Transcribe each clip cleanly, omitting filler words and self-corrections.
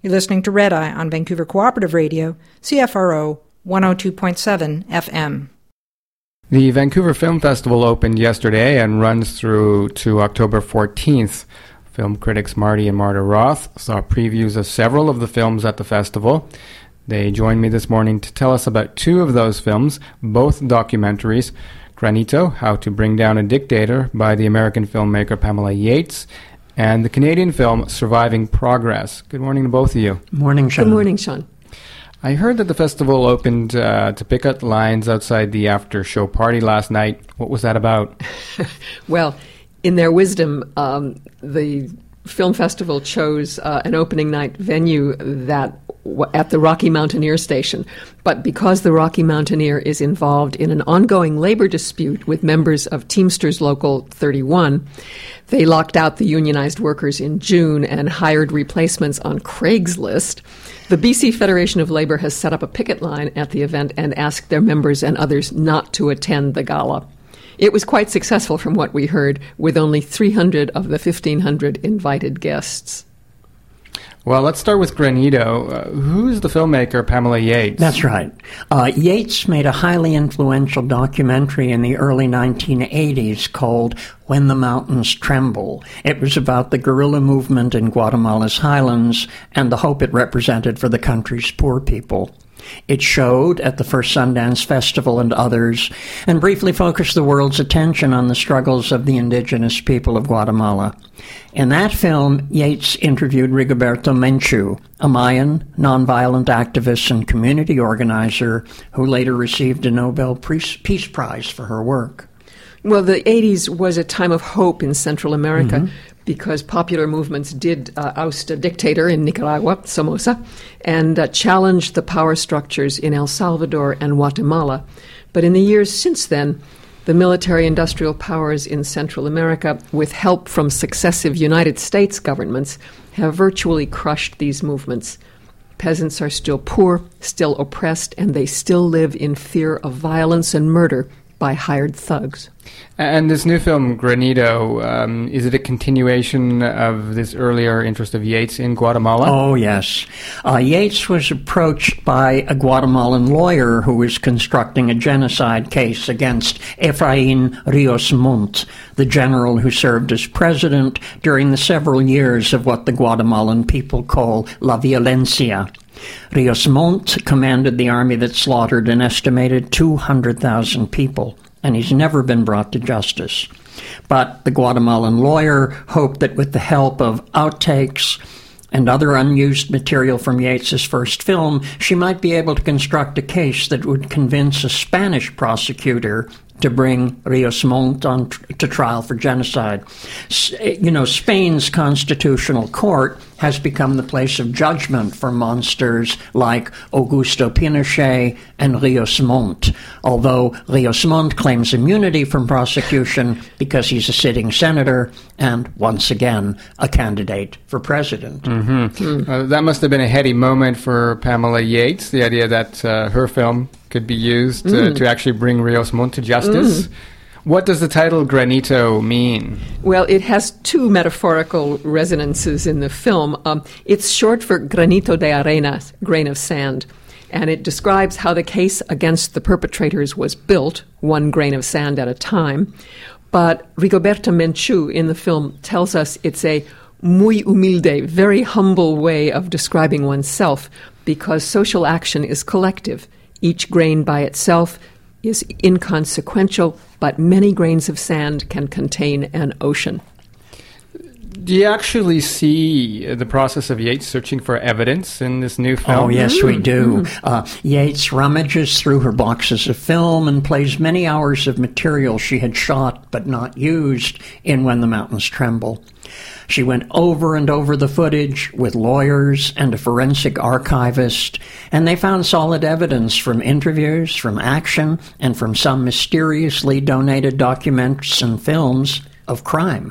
You're listening to Red Eye on Vancouver Cooperative Radio, CFRO 102.7 FM. The Vancouver Film Festival opened yesterday and runs through to October 14th. Film critics Marty and Marta Roth saw previews of several of the films at the festival. They joined me this morning to tell us about two of those films, both documentaries, Granito, How to Bring Down a Dictator by the American filmmaker Pamela Yates, and the Canadian film Surviving Progress. Good morning to both of you. Morning, Sean. Good morning, Sean. I heard that the festival opened to pick up lines outside the after-show party last night. What was that about? Well, in their wisdom, the film festival chose an opening night venue at the Rocky Mountaineer station. But because the Rocky Mountaineer is involved in an ongoing labor dispute with members of Teamsters Local 31, they locked out the unionized workers in June and hired replacements on Craigslist. The BC Federation of Labor has set up a picket line at the event and asked their members and others not to attend the gala. It was quite successful from what we heard, with only 300 of the 1,500 invited guests. Well, let's start with Granito. Who's the filmmaker Pamela Yates? That's right. Yates made a highly influential documentary in the early 1980s called When the Mountains Tremble. It was about the guerrilla movement in Guatemala's highlands and the hope it represented for the country's poor people. It showed at the first Sundance Festival and others, and briefly focused the world's attention on the struggles of the indigenous people of Guatemala. In that film, Yates interviewed Rigoberto Menchú, a Mayan, nonviolent activist and community organizer who later received a Nobel Peace Prize for her work. Well, the 80s was a time of hope in Central America because popular movements did oust a dictator in Nicaragua, Somoza, and challenged the power structures in El Salvador and Guatemala. But in the years since then, the military-industrial powers in Central America, with help from successive United States governments, have virtually crushed these movements. Peasants are still poor, still oppressed, and they still live in fear of violence and murder by hired thugs. And this new film, Granito, is it a continuation of this earlier interest of Yates in Guatemala? Oh, yes. Yates was approached by a Guatemalan lawyer who was constructing a genocide case against Efraín Ríos Montt, the general who served as president during the several years of what the Guatemalan people call La Violencia. Ríos Montt commanded the army that slaughtered an estimated 200,000 people, and he's never been brought to justice. But the Guatemalan lawyer hoped that with the help of outtakes and other unused material from Yates's first film, she might be able to construct a case that would convince a Spanish prosecutor to bring Ríos Montt on to trial for genocide. Spain's constitutional court has become the place of judgment for monsters like Augusto Pinochet and Ríos Montt, although Ríos Montt claims immunity from prosecution because he's a sitting senator and, once again, a candidate for president. That must have been a heady moment for Pamela Yates, the idea that her film could be used to actually bring Ríos Montt to justice. What does the title Granito mean? Well, it has two metaphorical resonances in the film. It's short for granito de arena, grain of sand, and it describes how the case against the perpetrators was built, one grain of sand at a time. But Rigoberto Menchú in the film tells us it's a muy humilde, very humble way of describing oneself, because social action is collective. Each grain by itself is inconsequential, but many grains of sand can contain an ocean. Do you actually see the process of Yates searching for evidence in this new film? Oh, yes, we do. Yates rummages through her boxes of film and plays many hours of material she had shot but not used in When the Mountains Tremble. She went over and over the footage with lawyers and a forensic archivist, and they found solid evidence from interviews, from action, and from some mysteriously donated documents and films of crime.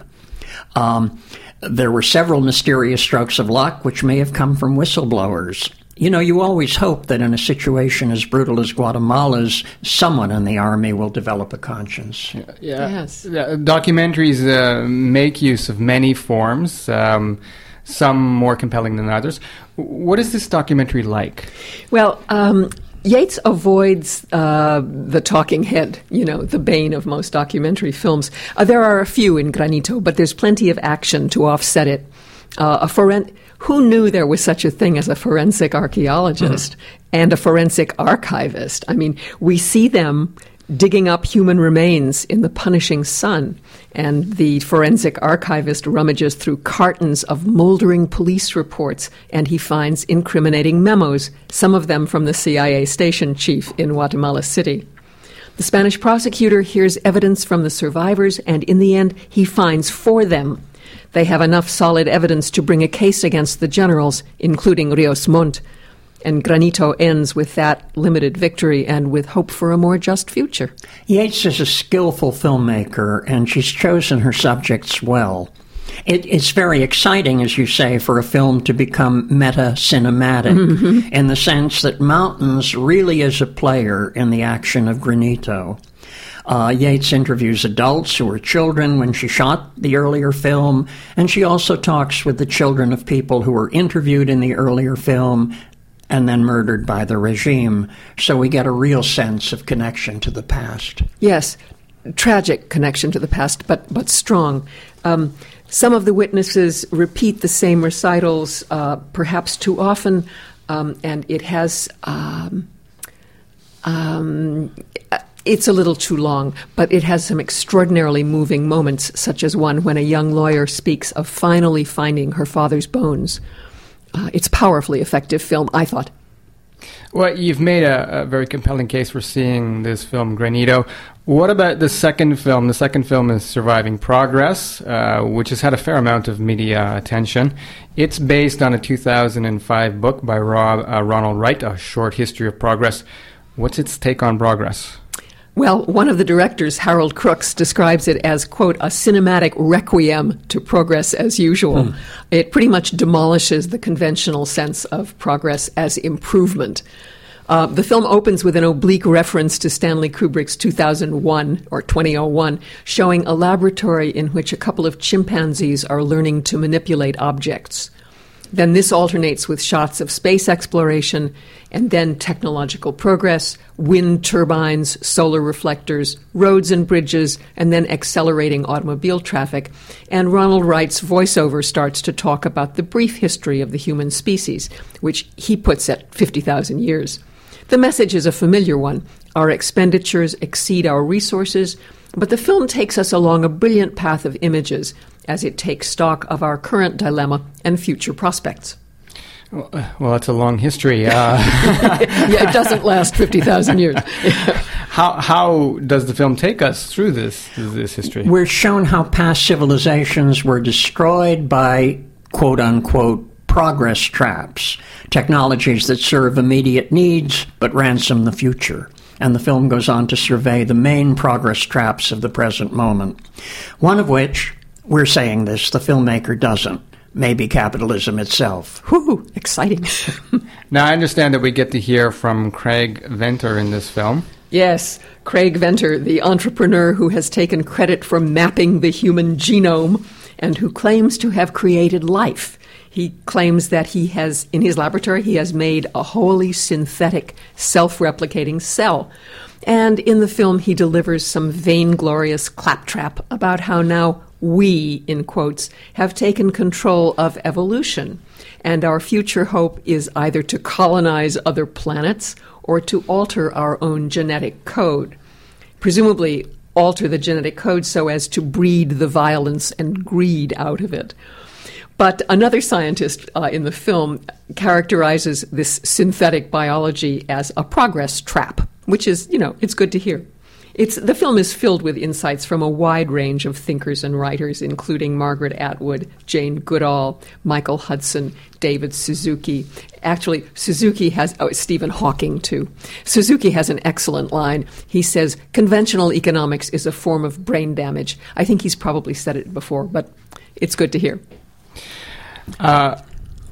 There were several mysterious strokes of luck which may have come from whistleblowers. You know, you always hope that in a situation as brutal as Guatemala's, someone in the army will develop a conscience. Yes. Documentaries make use of many forms. some more compelling than others. What is this documentary like? Well, Yates avoids the talking head, the bane of most documentary films. There are a few in Granito, but there's plenty of action to offset it. Who knew there was such a thing as a forensic archaeologist and a forensic archivist? I mean, we see them digging up human remains in the punishing sun, and the forensic archivist rummages through cartons of moldering police reports, and he finds incriminating memos, some of them from the CIA station chief in Guatemala City. The Spanish prosecutor hears evidence from the survivors, and in the end, he finds for them. They have enough solid evidence to bring a case against the generals, including Rios Montt. And Granito ends with that limited victory and with hope for a more just future. Yates is a skillful filmmaker, and she's chosen her subjects well. It's very exciting, as you say, for a film to become meta-cinematic, in the sense that Mountains really is a player in the action of Granito. Yates interviews adults who were children when she shot the earlier film, and she also talks with the children of people who were interviewed in the earlier film and then murdered by the regime. So we get a real sense of connection to the past. Yes, tragic connection to the past, but strong. Some of the witnesses repeat the same recitals, perhaps too often, and it has... It's a little too long, but it has some extraordinarily moving moments, such as one when a young lawyer speaks of finally finding her father's bones. It's a powerfully effective film, I thought. Well, you've made a very compelling case for seeing this film, Granito. What about the second film? The second film is Surviving Progress, which has had a fair amount of media attention. It's based on a 2005 book by Ronald Wright, A Short History of Progress. What's its take on progress? Well, one of the directors, Harold Crooks, describes it as, quote, a cinematic requiem to progress as usual. It pretty much demolishes the conventional sense of progress as improvement. The film opens with an oblique reference to Stanley Kubrick's 2001, or 2001, showing a laboratory in which a couple of chimpanzees are learning to manipulate objects. Then this alternates with shots of space exploration and then technological progress, wind turbines, solar reflectors, roads and bridges, and then accelerating automobile traffic. And Ronald Wright's voiceover starts to talk about the brief history of the human species, which he puts at 50,000 years. The message is a familiar one. Our expenditures exceed our resources, but the film takes us along a brilliant path of images as it takes stock of our current dilemma and future prospects. Well, it's a long history. Yeah, it doesn't last 50,000 years. How does the film take us through this history? We're shown how past civilizations were destroyed by, quote-unquote, progress traps, technologies that serve immediate needs but ransom the future. And the film goes on to survey the main progress traps of the present moment, one of which, we're saying this, the filmmaker doesn't. Maybe capitalism itself. Whew, exciting. Now, I understand that we get to hear from Craig Venter in this film. Yes, Craig Venter, the entrepreneur who has taken credit for mapping the human genome and who claims to have created life. He claims that he has, in his laboratory, he has made a wholly synthetic, self-replicating cell. And in the film, he delivers some vainglorious claptrap about how now we, in quotes, have taken control of evolution, and our future hope is either to colonize other planets or to alter our own genetic code. Presumably, alter the genetic code so as to breed the violence and greed out of it. But another scientist in the film characterizes this synthetic biology as a progress trap, which is, it's good to hear. The film is filled with insights from a wide range of thinkers and writers, including Margaret Atwood, Jane Goodall, Michael Hudson, David Suzuki. Actually, Suzuki has, Stephen Hawking too. Suzuki has an excellent line. He says, conventional economics is a form of brain damage. I think he's probably said it before, but it's good to hear.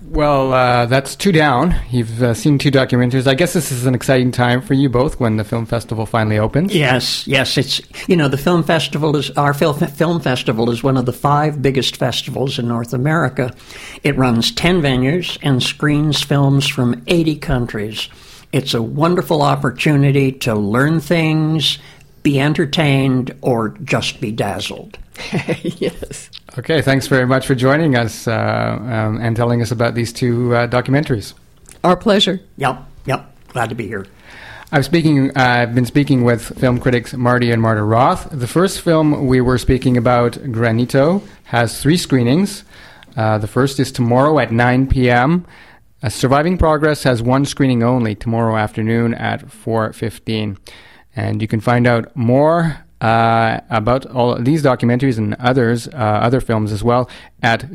Well, that's 2 down. You've seen 2 documentaries. I guess this is an exciting time for you both when the film festival finally opens. Yes. It's the film festival our film festival is one of the 5 biggest festivals in North America. It runs 10 venues and screens films from 80 countries. It's a wonderful opportunity to learn things, be entertained, or just be dazzled. Yes. Okay, thanks very much for joining us and telling us about these 2 documentaries. Our pleasure. Yep. Glad to be here. I've been speaking with film critics Marty and Marta Roth. The first film we were speaking about, Granito, has 3 screenings. The first is tomorrow at 9 p.m. Surviving Progress has 1 screening only, tomorrow afternoon at 4:15. And you can find out more about all these documentaries and other films as well at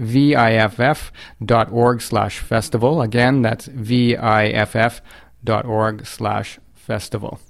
viff.org/festival. Again, that's viff.org/festival.